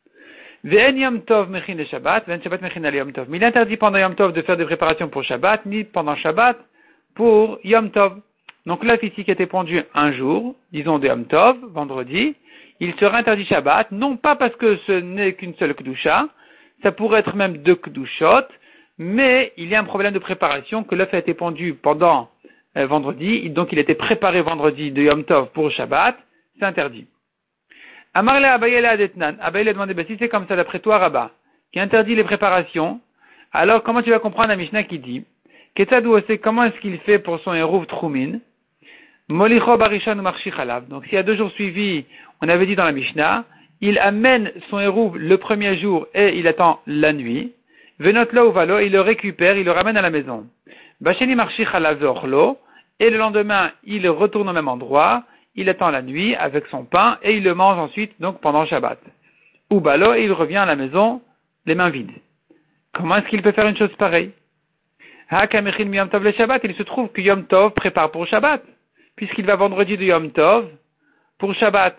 Ve'en Yom Tov Mechin le Shabbat, ve'en Shabbat Mechin al Yom Tov. Mais il est interdit pendant Yom Tov de faire des préparations pour Shabbat, ni pendant Shabbat pour Yom Tov. Donc l'œuf ici qui a été pondu un jour, disons de Yom Tov, vendredi, il sera interdit Shabbat, non pas parce que ce n'est qu'une seule Kedusha, ça pourrait être même deux Kedushot, mais il y a un problème de préparation, que l'œuf a été pondu pendant euh, vendredi, donc il était préparé vendredi de Yom Tov pour Shabbat, c'est interdit. Amarle Abaye le Adetnan, Abaye a demandé, ben, si c'est comme ça d'après toi Rabbah, qui interdit les préparations, alors comment tu vas comprendre la Mishnah qui dit, Ketadou sait comment est-ce qu'il fait pour son Eruv Trumin, Molicho Barishan ou Marchi Chalav. Donc s'il y a deux jours suivis, on avait dit dans la Mishnah, il amène son Eruv le premier jour et il attend la nuit, Venot lo ou valo, il le récupère, il le ramène à la maison. Bacheni Marchi Chalav Orlo, et le lendemain, il retourne au même endroit, il attend la nuit avec son pain, et il le mange ensuite, donc pendant Shabbat. Ou balo, et il revient à la maison, les mains vides. Comment est-ce qu'il peut faire une chose pareille? Yom Tov le Shabbat, il se trouve que Yom Tov prépare pour Shabbat, puisqu'il va vendredi de Yom Tov pour Shabbat.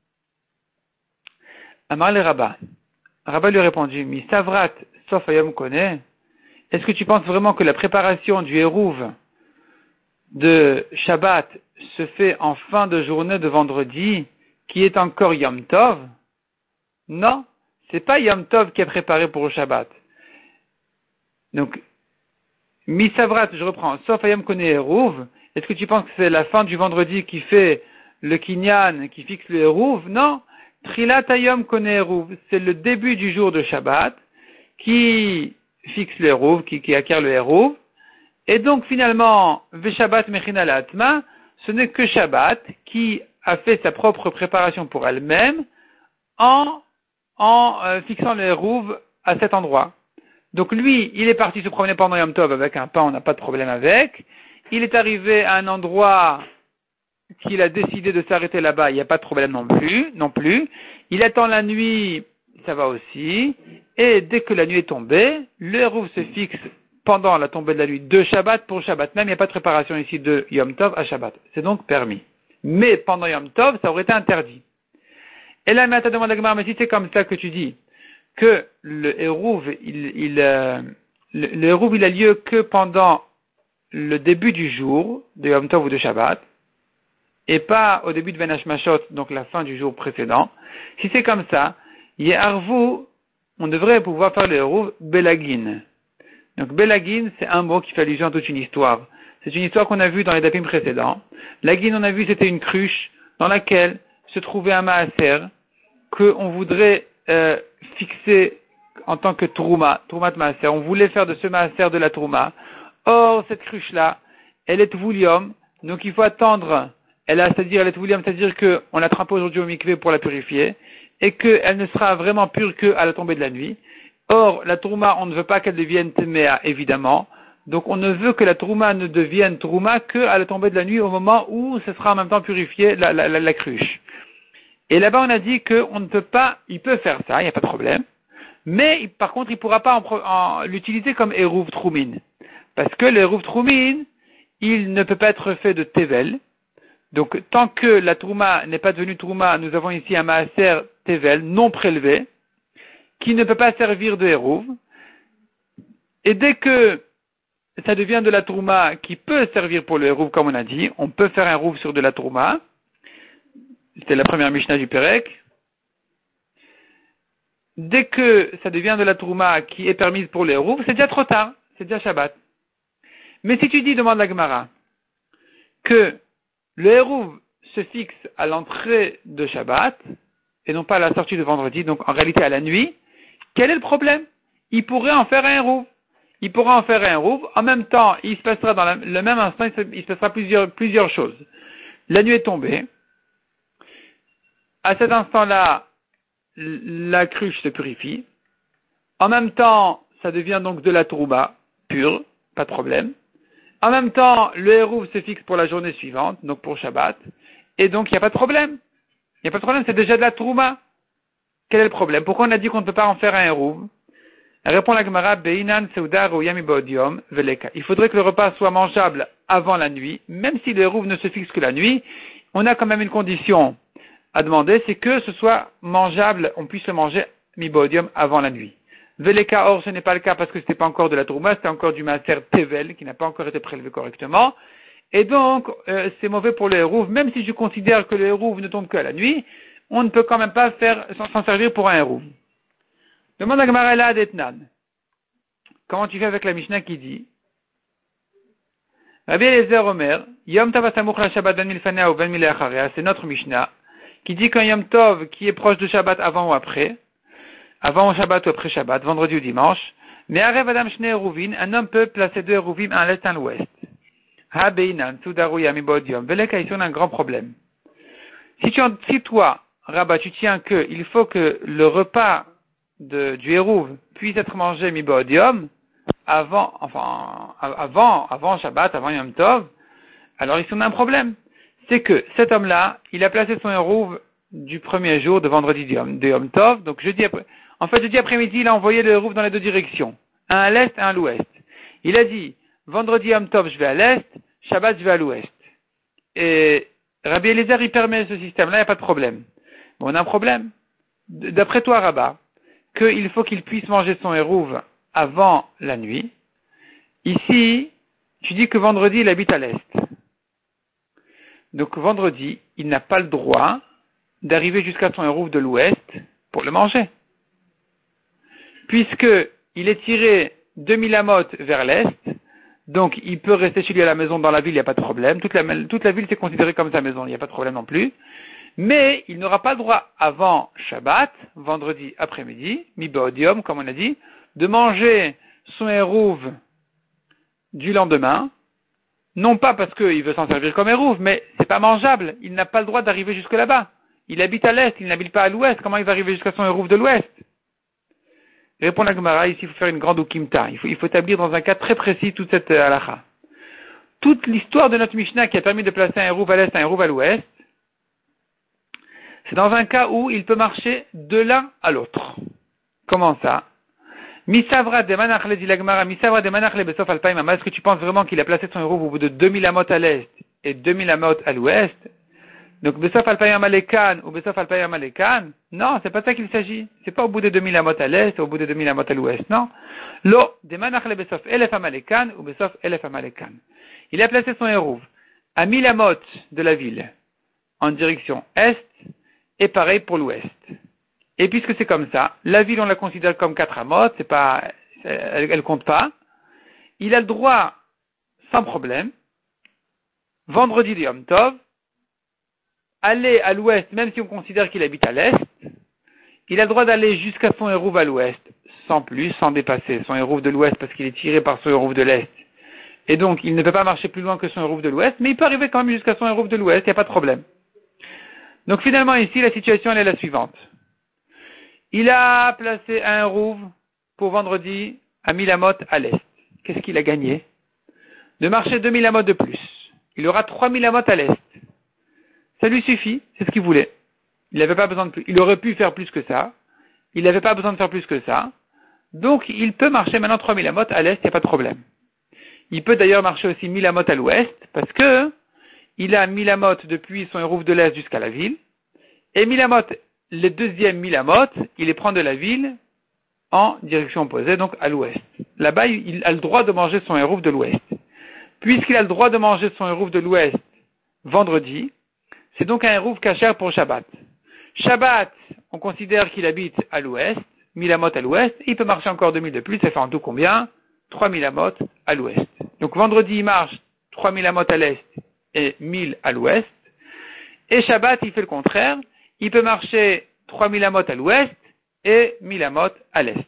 Amar le Rabba. Rabba lui a répondu, Mi Savrat, sauf Yom Kone. Est-ce que tu penses vraiment que la préparation du Hérouv de Shabbat se fait en fin de journée de vendredi, qui est encore Yom Tov? Non, c'est pas Yom Tov qui est préparé pour le Shabbat. Donc, Mi Savrat, je reprends, sauf Yom Kone Hérouv, est-ce que tu penses que c'est la fin du vendredi qui fait le Kinyan, qui fixe le Hérouv? Non, Trilat Yom Kone Hérouv, c'est le début du jour de Shabbat qui fixe le Hérouv, qui, qui acquiert le Hérouv. Et donc finalement, Veshabbat Mechina Latma, ce n'est que Shabbat qui a fait sa propre préparation pour elle-même en, en euh, fixant le Hérouv à cet endroit. Donc lui, il est parti se promener pendant Yom Tov avec un pain, on n'a pas de problème avec. Il est arrivé à un endroit qu'il a décidé de s'arrêter là-bas, il n'y a pas de problème non plus, non plus. Il attend la nuit, ça va aussi. Et dès que la nuit est tombée, le Hérouv se fixe pendant la tombée de la nuit de Shabbat pour Shabbat. Même, il n'y a pas de préparation ici de Yom Tov à Shabbat. C'est donc permis. Mais pendant Yom Tov, ça aurait été interdit. Et là, maintenant, demande à Gemara, mais si c'est comme ça que tu dis, que le Hérouv, il, il, euh, le, le Hérouv, il a lieu que pendant le début du jour de Yom Tov ou de Shabbat, et pas au début de Ben Hashmashot, donc la fin du jour précédent. Si c'est comme ça, Yeharvu, on devrait pouvoir faire le Hérouv Belagin. Donc Belagin, c'est un mot qui fait allusion à toute une histoire. C'est une histoire qu'on a vue dans les dapim précédents. Lagin, on a vu, c'était une cruche dans laquelle se trouvait un maaser qu'on voudrait euh, fixer en tant que trouma, trouma de maaser. On voulait faire de ce maaser de la trouma. Or, cette cruche-là, elle est voulium, donc il faut attendre. Elle a, c'est-à-dire, elle est voulium, c'est-à-dire qu'on la trempe aujourd'hui au mikvé pour la purifier, et qu'elle ne sera vraiment pure qu'à la tombée de la nuit. Or, la trouma, on ne veut pas qu'elle devienne téméa, évidemment. Donc, on ne veut que la trouma ne devienne trouma qu'à la tombée de la nuit, au moment où ce sera en même temps purifié la, la, la, la cruche. Et là-bas, on a dit qu'on ne peut pas, il peut faire ça, il n'y a pas de problème. Mais, par contre, il ne pourra pas en, en, l'utiliser comme Hérouv Troumin. Parce que le Hérouv Troumin, il ne peut pas être fait de Tevel. Donc, tant que la trouma n'est pas devenue trouma, nous avons ici un maaser Tevel non prélevé, qui ne peut pas servir de Hérouv. Et dès que ça devient de la trouma qui peut servir pour le Hérouv, comme on a dit, on peut faire un Hérouv sur de la trouma. C'était la première Mishnah du Pérec. Dès que ça devient de la trouma qui est permise pour le Hérouv, c'est déjà trop tard, c'est déjà Shabbat. Mais si tu dis, demande la Gemara, que le Hérouv se fixe à l'entrée de Shabbat, et non pas à la sortie de vendredi, donc en réalité à la nuit, quel est le problème? Il pourrait en faire un Hérouv. Il pourra en faire un Hérouv. En même temps, il se passera dans la, le même instant, il se, il se passera plusieurs, plusieurs choses. La nuit est tombée. À cet instant-là, la cruche se purifie. En même temps, ça devient donc de la trouba pure, pas de problème. En même temps, le Hérouv se fixe pour la journée suivante, donc pour Shabbat. Et donc, il n'y a pas de problème. Il n'y a pas de problème, c'est déjà de la trouma. Quel est le problème? Pourquoi on a dit qu'on ne peut pas en faire un Hérouv? Répond la Gemara, Beinan Seudar ou Yami Bodium Veleka. Il faudrait que le repas soit mangeable avant la nuit, même si le Hérouv ne se fixe que la nuit. On a quand même une condition à demander, c'est que ce soit mangeable, on puisse le manger mi-bodium avant la nuit. Veleka, or ce n'est pas le cas parce que c'était pas encore de la trouma, c'était encore du maaser tevel qui n'a pas encore été prélevé correctement. Et donc, euh, c'est mauvais pour le Hérouv, même si je considère que le Hérouv ne tombe qu'à la nuit, on ne peut quand même pas faire, s'en servir pour un Hérouv. Demande à Gemara Ela d'Etnan. Comment tu fais avec la Mishnah qui dit Rabbi Eliezer Omer, Yom Tov Asamuch la Shabbat ben milfanea ou ben milei acharea, c'est notre Mishnah, qui dit qu'un Yom Tov qui est proche de Shabbat avant ou après, avant Shabbat ou après Shabbat, vendredi ou dimanche, mais Arev Adam Shne Hérouvin, un homme peut placer deux Hérouvim à l'est et à l'ouest. Ha Beinan, Sudaru Yami Bodium, Veleka, ici on a un grand problème. Si, tu, si toi, Rabat, tu tiens que il faut que le repas de, du Hérouv puisse être mangé mi-bodium avant, enfin, avant, avant Shabbat, avant Yom Tov, Alors ici on a un problème. C'est que cet homme-là, il a placé son hérouve du premier jour de vendredi de Yom, de Yom Tov. Donc jeudi après, en fait jeudi après-midi, il a envoyé le hérouve dans les deux directions. Un à l'est et un à l'ouest. Il a dit, vendredi Yom Tov, je vais à l'est, Shabbat, je vais à l'ouest. Et Rabbi Eliezer, il permet ce système-là, il n'y a pas de problème. Mais on a un problème. D'après toi, Rabat, qu'il faut qu'il puisse manger son hérouve avant la nuit. Ici, tu dis que vendredi, il habite à l'est. Donc vendredi, il n'a pas le droit d'arriver jusqu'à son hérouve de l'ouest pour le manger. Puisque il est tiré deux mille amotes vers l'est, donc il peut rester chez lui à la maison dans la ville, il n'y a pas de problème. Toute la, toute la ville c'est considéré comme sa maison, il n'y a pas de problème non plus. Mais il n'aura pas le droit avant Shabbat, vendredi après-midi, mi-baodium, comme on a dit, de manger son hérouve du lendemain. Non pas parce qu'il veut s'en servir comme hérouve, mais c'est pas mangeable. Il n'a pas le droit d'arriver jusque là-bas. Il habite à l'est, il n'habite pas à l'ouest. Comment il va arriver jusqu'à son hérouve de l'ouest? Répond la Gemara, ici il faut faire une grande ukimta. Il faut, il faut établir dans un cas très précis toute cette euh, halakha. Toute l'histoire de notre Mishnah qui a permis de placer un hérouve à l'est et un hérouve à l'ouest, c'est dans un cas où il peut marcher de l'un à l'autre. Comment ça? Misavra de manachle dit la Gemara, misavra de manachle besof alpaim ama. Est-ce que tu penses vraiment qu'il a placé son hérouve au bout de deux mille amot à l'est et deux mille amot à l'ouest? Donc besof alpaim amalekan ou besof alpaim amalekan? Non, c'est pas ça qu'il s'agit. C'est pas au bout de deux mille amot à l'est ou au bout de deux mille amot à l'ouest, non. Lo de manachle besof elef amalekan ou besof elef amalekan. Il a placé son hérouve à mille amot de la ville en direction est et pareil pour l'ouest. Et puisque c'est comme ça, la ville on la considère comme quatre amot, c'est pas, elle, elle compte pas. Il a le droit, sans problème, vendredi de Yom Tov, aller à l'ouest, même si on considère qu'il habite à l'est. Il a le droit d'aller jusqu'à son hérouve à l'ouest, sans plus, sans dépasser son hérouve de l'ouest parce qu'il est tiré par son hérouve de l'est. Et donc il ne peut pas marcher plus loin que son hérouve de l'ouest, mais il peut arriver quand même jusqu'à son hérouve de l'ouest, il n'y a pas de problème. Donc finalement ici, la situation elle est la suivante. Il a placé un hérouve pour vendredi à mille amot à l'est. Qu'est-ce qu'il a gagné? De marcher deux mille amot de plus. Il aura trois mille amot à l'est. Ça lui suffit, c'est ce qu'il voulait. Il n'avait pas besoin de plus. Il aurait pu faire plus que ça. Il n'avait pas besoin de faire plus que ça. Donc il peut marcher maintenant trois mille amot à l'est, il n'y a pas de problème. Il peut d'ailleurs marcher aussi mille amot à l'ouest, parce que il a mille amot depuis son hérouve de l'est jusqu'à la ville. Et mille amot, les deuxièmes mille amot, il les prend de la ville en direction opposée, donc à l'ouest. Là-bas, il a le droit de manger son hérouve de l'ouest. Puisqu'il a le droit de manger son hérouve de l'ouest vendredi, c'est donc un hérouve cachère pour Shabbat. Shabbat, on considère qu'il habite à l'ouest, mille amot à l'ouest, il peut marcher encore deux mille de plus, ça fait en tout combien? trois mille amot à l'ouest. Donc vendredi, il marche trois mille amot à l'est et mille à l'ouest. Et Shabbat, il fait le contraire. Il peut marcher trois mille amot à l'ouest et mille amot à l'est.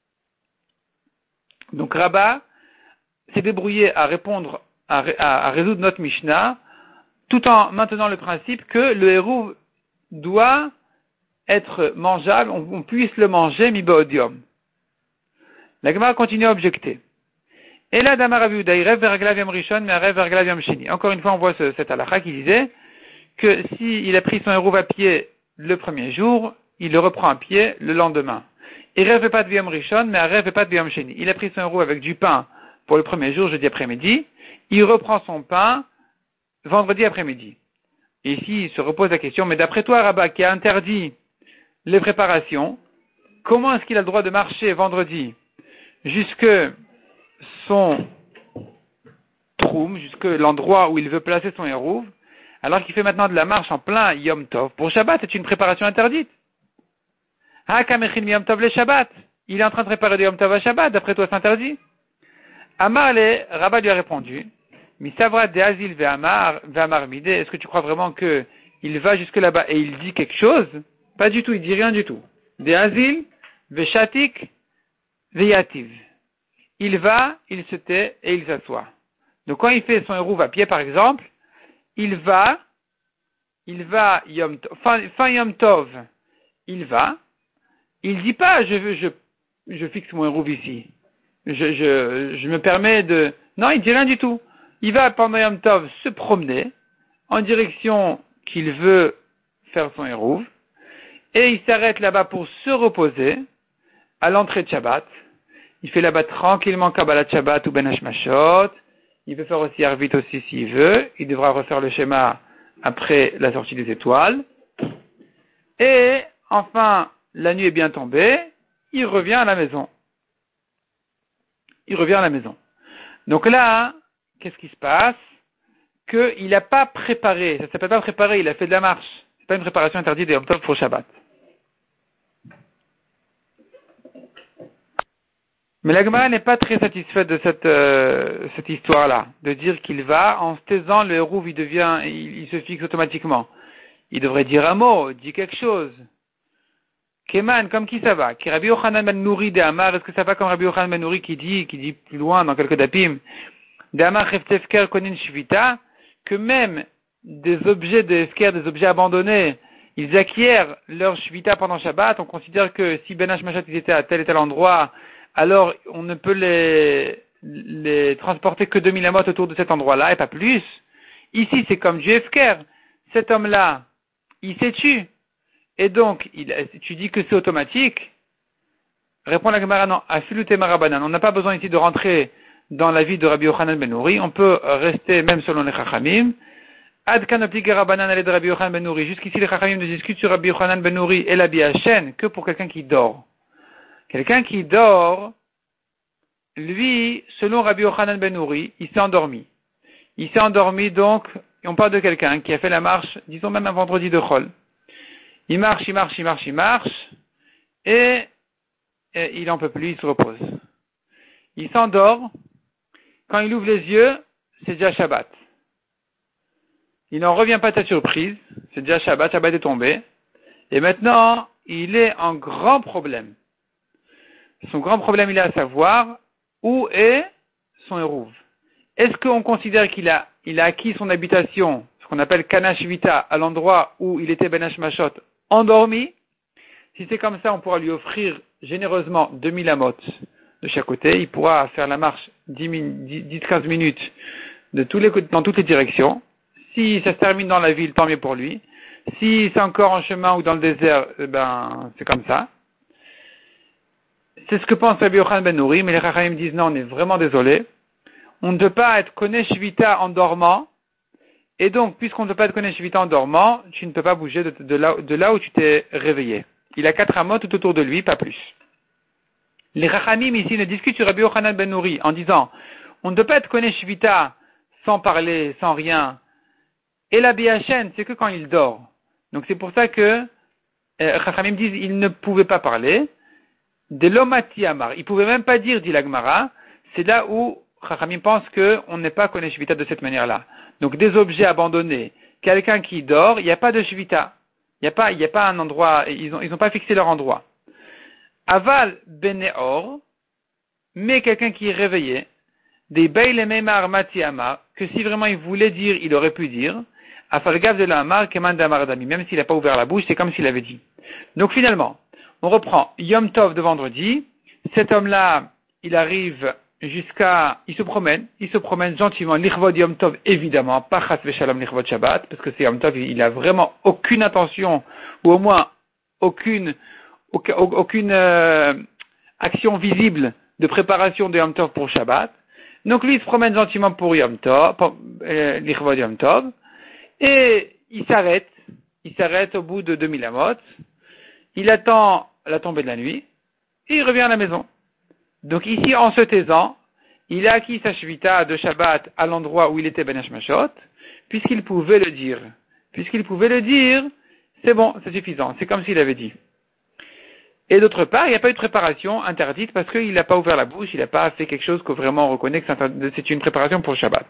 Donc Rabat s'est débrouillé à répondre, à, à, à résoudre notre Mishnah, tout en maintenant le principe que le hérouve doit être mangeable, on, on puisse le manger mi-baodium. La Gemara continue à objecter. Et là, Damar Rabbi Yehuda, il rêve vers Glaviam Rishon, mais rêve vers Glaviam Sheni. Encore une fois, on voit ce, cet halakha qui disait que s'il a pris son hérouve à pied le premier jour, il le reprend à pied le lendemain. Il rêve pas de Yom Rishon, mais rêve pas de Yom Sheni. Il a pris son hérouve avec du pain pour le premier jour, jeudi après-midi. Il reprend son pain vendredi après-midi. Et ici, il se repose la question, mais d'après toi, Rabat, qui a interdit les préparations, comment est-ce qu'il a le droit de marcher vendredi jusque son troum, jusque l'endroit où il veut placer son hérouve, alors qu'il fait maintenant de la marche en plein Yom Tov? Pour Shabbat, c'est une préparation interdite. Ha kamechin Yom Tov le Shabbat. Il est en train de préparer de Yom Tov à Shabbat, d'après toi, c'est interdit. Amar le, Rabat lui a répondu, Misavra de Azil ve'amar, ve'amar mide, est-ce que tu crois vraiment que il va jusque là-bas et il dit quelque chose? Pas du tout, il dit rien du tout. De Azil, ve'shatik, ve'yativ. Il va, il se tait et il s'assoit. Donc quand il fait son hérouve à pied, par exemple, il va, il va, Yom Tov, fin, fin Yom Tov, il va, il dit pas, je veux, je, je fixe mon hérouve ici. Je, je, je me permets de, non, il dit rien du tout. il va pendant Yom Tov se promener en direction qu'il veut faire son Hérouv, et il s'arrête là-bas pour se reposer à l'entrée de Shabbat. Il fait là-bas tranquillement Kabbalat Shabbat ou Ben Hashmashot. Il peut faire aussi Arvit aussi s'il veut. Il devra refaire le schéma après la sortie des étoiles. Et enfin, la nuit est bien tombée. Il revient à la maison. Il revient à la maison. Donc là, qu'est-ce qui se passe? Qu'il n'a pas préparé. Ça ne s'appelle pas préparer, il a fait de la marche. C'est pas une préparation interdite de Yom Tov pour Shabbat. Mais la Gemara n'est pas très satisfaite de cette, euh, cette histoire-là, de dire qu'il va, en se taisant, le hérouv, il devient, il, il se fixe automatiquement. Il devrait dire un mot, dire quelque chose. Keman, comme qui ça va? Qui Rabbi Yochanan ben Nouri de Amar, est-ce que ça va comme Rabbi Yochanan ben Nouri qui dit, qui dit plus loin dans quelques dapim, de Amar Cheftefker Konin Shvita, que même des objets de Efker, des objets abandonnés, ils acquièrent leur Shvita pendant Shabbat. On considère que si Ben Hashmashot ils étaient à tel et tel endroit, alors on ne peut les, les transporter que deux mille amot autour de cet endroit-là et pas plus. Ici, c'est comme du Efker. Cet homme-là, il s'est tué. Et donc, il, tu dis que c'est automatique. Répond la Gemara, non, Afilute Marabanan. On n'a pas besoin ici de rentrer dans la vie de Rabbi Yochanan ben Nouri. On peut rester même selon les Chachamim. Ad kanopli Rabanan ale de Rabbi Yochanan ben Nouri. Jusqu'ici, les Chachamim ne discutent sur Rabbi Yochanan ben Nouri et la biachen que pour quelqu'un qui dort. Quelqu'un qui dort, lui, selon Rabbi Yochanan ben Nouri, il s'est endormi. Il s'est endormi donc, on parle de quelqu'un qui a fait la marche, disons même un vendredi de Chol. Il marche, il marche, il marche, il marche, et, et il n'en peut plus, il se repose. Il s'endort, quand il ouvre les yeux, c'est déjà Shabbat. Il n'en revient pas à sa surprise, c'est déjà Shabbat, Shabbat est tombé, et maintenant, il est en grand problème. Son grand problème, il est à savoir où est son Hérouv. Est-ce qu'on considère qu'il a, il a acquis son habitation, ce qu'on appelle Kana Shvita, à l'endroit où il était Ben Hashmashot, endormi? Si c'est comme ça, on pourra lui offrir généreusement deux mille amot de chaque côté. Il pourra faire la marche dix à quinze minutes de tous les, dans toutes les directions. Si ça se termine dans la ville, tant mieux pour lui. Si c'est encore en chemin ou dans le désert, eh ben, c'est comme ça. C'est ce que pense Rabbi Yochanan ben Nouri, mais les Chachamim disent non, on est vraiment désolé. On ne peut pas être Koné Shvita en dormant, et donc, puisqu'on ne peut pas être Koné Shvita en dormant, tu ne peux pas bouger de, de, là, de là où tu t'es réveillé. Il a quatre amot tout autour de lui, pas plus. Les Chachamim ici ne discutent sur Rabbi Yochanan ben Nouri en disant, on ne peut pas être Koné Shvita sans parler, sans rien, et la biachen, c'est que quand il dort. Donc c'est pour ça que euh, Chachamim disent, il ne pouvait pas parler, de l'omati amar. Il pouvait même pas dire, dit la Gemara, c'est là où Chachamim pense qu'on n'est pas Koné Shvita de cette manière-là. Donc des objets abandonnés, quelqu'un qui dort, il n'y a pas de Shvita. Il n'y a pas, il n'y a pas un endroit, ils ont, ils n'ont pas fixé leur endroit. Aval beneor, mais quelqu'un qui est réveillé, des beile memar mati amar, que si vraiment il voulait dire, il aurait pu dire, afalgav de la amar keman damar dami, même s'il n'a pas ouvert la bouche, c'est comme s'il avait dit. Donc finalement, on reprend Yom Tov de vendredi. Cet homme-là, il arrive jusqu'à, il se promène, il se promène gentiment. L'Ichvod Yom Tov, évidemment, pas Chas Veshalom l'Ichvod Shabbat, parce que c'est Yom Tov, il a vraiment aucune intention, ou au moins aucune, aucune, aucune euh, action visible de préparation de Yom Tov pour Shabbat. Donc lui, il se promène gentiment pour Yom Tov, pour euh, l'Ichvod Yom Tov, et il s'arrête, il s'arrête au bout de deux mille amot. Il attend la tombée de la nuit, et il revient à la maison. Donc ici, en se taisant, il a acquis sa shvita de Shabbat à l'endroit où il était Ben Hashmashot, puisqu'il pouvait le dire. Puisqu'il pouvait le dire, c'est bon, c'est suffisant, c'est comme s'il avait dit. Et d'autre part, il n'y a pas eu de préparation interdite parce qu'il n'a pas ouvert la bouche, il n'a pas fait quelque chose que vraiment on reconnaît que c'est une préparation pour le Shabbat.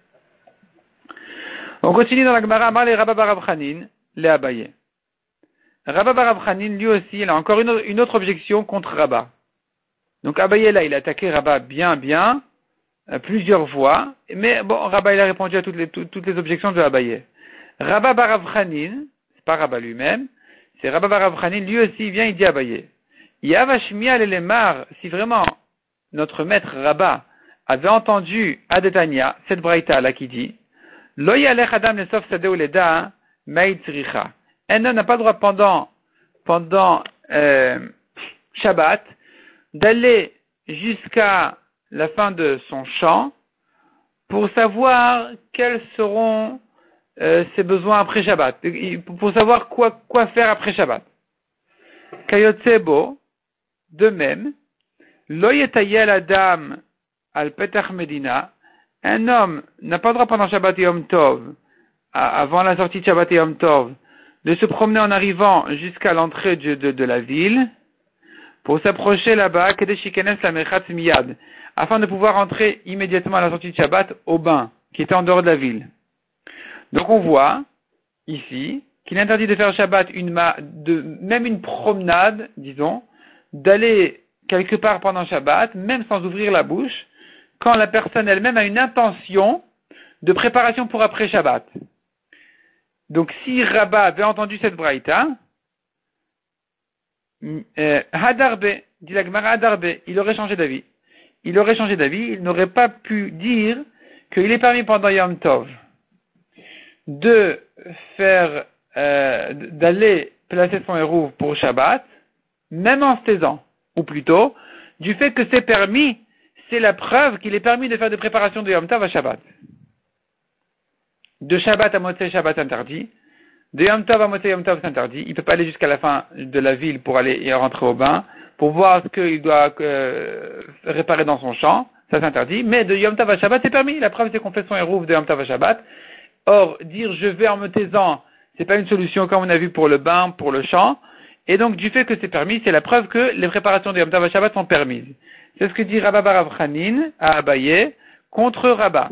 On continue dans la Gemara, Amar les Rabba bar Rav Chanin, les Abaye. Rabba bar Rav Chanin, lui aussi, il a encore une autre, une autre objection contre Rabba. Donc Abaye là, il a attaqué Rabba bien, bien, euh, plusieurs fois, mais bon, Rabba il a répondu à toutes les, toutes, toutes les objections de Abaye. Rabba bar Rav Chanin, c'est pas Rabba lui-même, c'est Rabba bar Rav Chanin, lui aussi il vient, il dit Abaye. Yavashmiya lelemar, si vraiment notre maître Rabba avait entendu Adetania, cette braïta là qui dit, Lo yalech adam lesof sadeh ou leda mei tzricha. Un homme n'a pas le droit pendant, pendant euh, Shabbat d'aller jusqu'à la fin de son champ pour savoir quels seront euh, ses besoins après Shabbat, pour savoir quoi, quoi faire après Shabbat. Kayotsebo, de même, Lo yetayel adam al petach medina, un homme n'a pas le droit pendant Shabbat et Yom Tov, avant la sortie de Shabbat et Yom Tov, de se promener en arrivant jusqu'à l'entrée de, de, de la ville, pour s'approcher là-bas, afin de pouvoir entrer immédiatement à la sortie de Shabbat au bain, qui était en dehors de la ville. Donc on voit, ici, qu'il est interdit de faire Shabbat, une ma, de, même une promenade, disons, d'aller quelque part pendant Shabbat, même sans ouvrir la bouche, quand la personne elle-même a une intention de préparation pour après Shabbat. Donc si Rabat avait entendu cette braïta, euh, Hadarbe, dit la Gemara Hadarbe, il aurait changé d'avis. Il aurait changé d'avis, il n'aurait pas pu dire qu'il est permis pendant Yom Tov de faire, euh, d'aller placer son hérouve pour Shabbat, même en se taisant, ou plutôt, du fait que c'est permis, c'est la preuve qu'il est permis de faire des préparations de Yom Tov à Shabbat. De Shabbat à Motzei Shabbat interdit, de Yom Tov à Motzei Yom Tov s'interdit. Il ne peut pas aller jusqu'à la fin de la ville pour aller y rentrer au bain, pour voir ce qu'il doit euh, réparer dans son champ, ça s'interdit. Mais de Yom Tov à Shabbat, c'est permis. La preuve, c'est qu'on fait son hérouve de Yom Tov à Shabbat. Or, dire je vais en me taisant, c'est pas une solution comme on a vu pour le bain, pour le champ. Et donc, du fait que c'est permis, c'est la preuve que les préparations de Yom Tov à Shabbat sont permises. C'est ce que dit Rabba bar Rav Chanin à Abaye contre Rabba.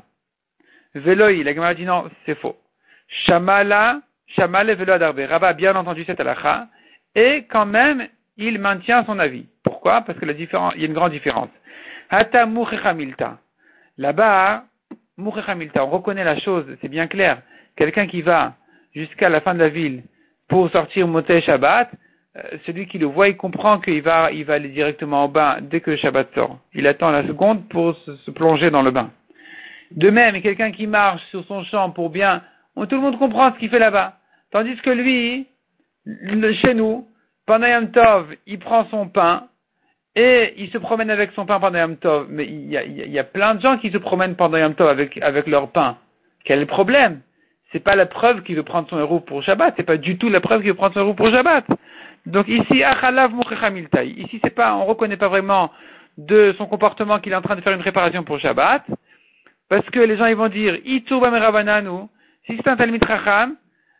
Veloï, la Gemara dit non, c'est faux. Shamala, Shamale velo adarbe. Rabba a bien entendu cette halakha, et quand même, il maintient son avis. Pourquoi? Parce que la différence, il y a une grande différence. Hata muchechamilta. Là-bas, muchechamilta, on reconnaît la chose, c'est bien clair. Quelqu'un qui va jusqu'à la fin de la ville pour sortir Motzei Shabbat, euh, celui qui le voit, il comprend qu'il va, il va aller directement au bain dès que le Shabbat sort. Il attend la seconde pour se, se plonger dans le bain. De même, quelqu'un qui marche sur son champ pour bien, on, tout le monde comprend ce qu'il fait là-bas. Tandis que lui, le, chez nous, pendant Yom Tov, il prend son pain et il se promène avec son pain pendant Yom Tov. Mais il y a, il y a, il y a plein de gens qui se promènent pendant Yom Tov avec, avec leur pain. Quel est le problème? C'est pas la preuve qu'il veut prendre son héros pour Shabbat. C'est pas du tout la preuve qu'il veut prendre son héros pour Shabbat. Donc ici, achalav muchechamiltai. Ici, c'est pas, on reconnaît pas vraiment de son comportement qu'il est en train de faire une préparation pour Shabbat. Parce que les gens, ils vont dire, Itu bameravananu, si c'est un talmid chacham,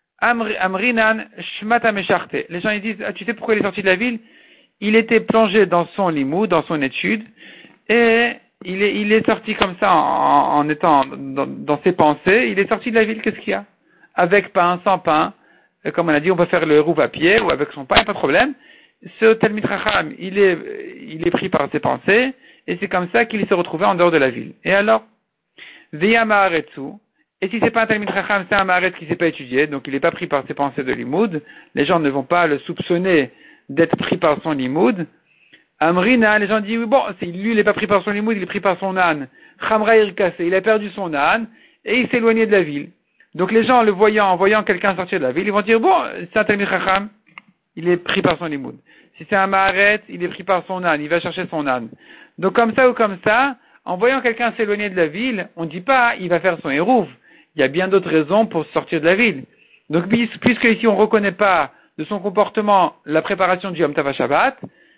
amrinan shmata mesharte. Les gens, ils disent, ah, tu sais pourquoi il est sorti de la ville? Il était plongé dans son limou, dans son étude, et il est, il est sorti comme ça, en, en étant dans, dans ses pensées, il est sorti de la ville, qu'est-ce qu'il y a? Avec pain, sans pain, comme on a dit, on peut faire le hérouve à pied, ou avec son pain, pas de problème. Ce talmid chacham, il est, il est pris par ses pensées, et c'est comme ça qu'il s'est retrouvé en dehors de la ville. Et alors? Veya ma'aretsu. Et si c'est pas un talmid chacham, c'est un ma'aret qui s'est pas étudié, donc il n'est pas pris par ses pensées de limoud. Les gens ne vont pas le soupçonner d'être pris par son limoud. Amrina, les gens disent, oui, bon, lui, il n'est pas pris par son limoud, il est pris par son âne. Chamra irkase, il a perdu son âne, et il s'est éloigné de la ville. Donc les gens, le voyant, en voyant quelqu'un sortir de la ville, ils vont dire, bon, c'est un talmid chacham, il est pris par son limoud. Si c'est un ma'aret, il est pris par son âne, il va chercher son âne. Donc comme ça ou comme ça, en voyant quelqu'un s'éloigner de la ville, on ne dit pas, il va faire son hérouve. Il y a bien d'autres raisons pour sortir de la ville. Donc, puisque ici on ne reconnaît pas de son comportement la préparation du Yom Tov à Shabbat,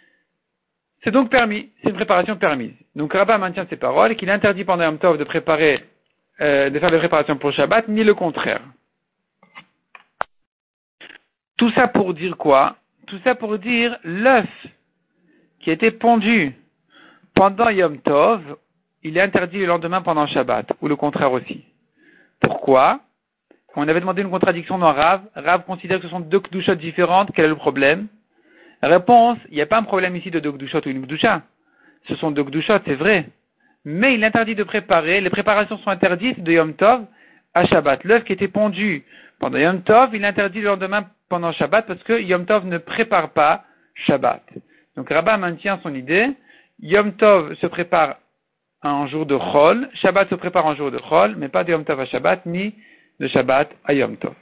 c'est donc permis. C'est une préparation permise. Donc, Rabbah maintient ses paroles et qu'il interdit pendant Yom Tov de préparer, euh, de faire des préparations pour Shabbat, ni le contraire. Tout ça pour dire quoi? Tout ça pour dire l'œuf qui a été pondu pendant Yom Tov, il est interdit le lendemain pendant Shabbat, ou le contraire aussi. Pourquoi? On avait demandé une contradiction dans Rav. Rav considère que ce sont deux kdushot différentes. Quel est le problème? Réponse, il n'y a pas un problème ici de deux kdushot ou une kdusha. Ce sont deux kdushot, c'est vrai. Mais il interdit de préparer. Les préparations sont interdites de Yom Tov à Shabbat. L'œuf qui était pondu pendant Yom Tov, il est interdit le lendemain pendant Shabbat parce que Yom Tov ne prépare pas Shabbat. Donc Rabbah maintient son idée. Yom Tov se prépare un jour de Chol. Shabbat se prépare un jour de Chol, mais pas de Yom Tov à Shabbat, ni de Shabbat à Yom Tov.